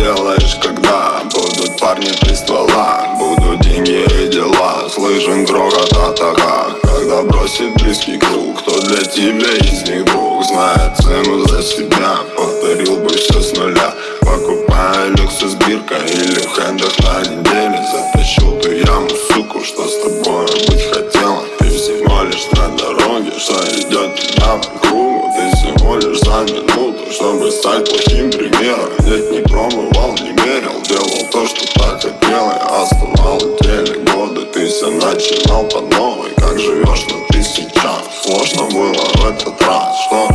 сделаешь, когда будут парни при стволах, будут деньги и дела, слышен грохот атака. Когда бросит близкий круг, кто для тебя из них друг, знает цену за себя, повторил бы все с нуля. Покупая люкс с биркой или в хендах на неделе, затащил ту яму, суку, что с тобой быть хотела. Ты всего лишь на дороге, что идет тебя по кругу. Ты всего лишь за минуту, чтобы стать плохим примером. Нет, не пробовал, не мерил, делал то, что так хотел. Я оставал летели годы, ты все начинал по новой. Как живешь, но ты сейчас сложно было в этот раз. Что